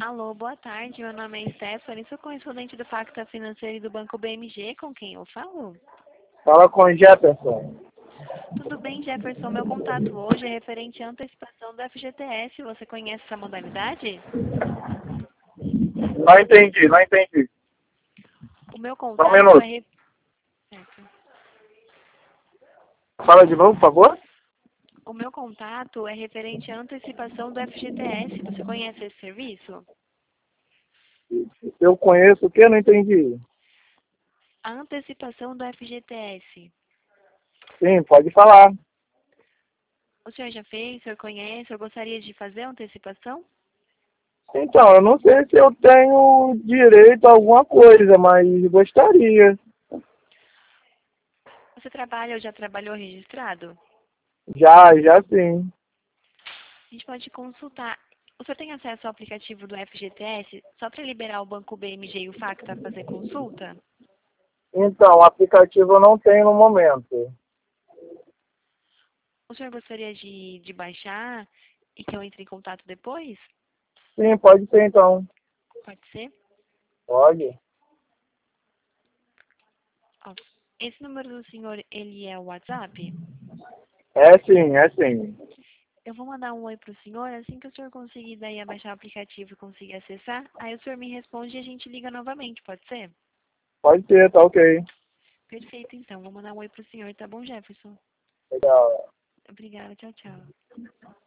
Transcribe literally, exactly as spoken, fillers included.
Alô, boa tarde. Meu nome é Stephanie, sou correspondente do Pacta Financeiro e do Banco B M G. Com quem eu falo? Fala com o Jefferson. Tudo bem, Jefferson? Meu contato hoje é referente à antecipação do F G T S. Você conhece essa modalidade? Não entendi, não entendi. O meu Só um contato é... minuto. Re... Certo. Fala de novo, por favor. O meu contato é referente à antecipação do F G T S. Você conhece esse serviço? Eu conheço o que? Não entendi. A antecipação do F G T S. Sim, pode falar. O senhor já fez? O senhor conhece? Eu gostaria de fazer a antecipação? Então, eu não sei se eu tenho direito a alguma coisa, mas gostaria. Você trabalha ou já trabalhou registrado? Já, já sim. A gente pode consultar. O senhor tem acesso ao aplicativo do F G T S só para liberar o Banco B M G e o Facta a fazer consulta? Então, o aplicativo eu não tenho no momento. O senhor gostaria de, de baixar e que eu entre em contato depois? Sim, pode ser então. Pode ser? Pode. Ó, esse número do senhor, ele é o WhatsApp? É sim, é sim. Eu vou mandar um oi para o senhor, assim que o senhor conseguir daí baixar o aplicativo e conseguir acessar, aí o senhor me responde e a gente liga novamente, pode ser? Pode ser, tá ok. Perfeito, então. Vou mandar um oi para o senhor, tá bom, Jefferson? Legal. Obrigada, tchau, tchau.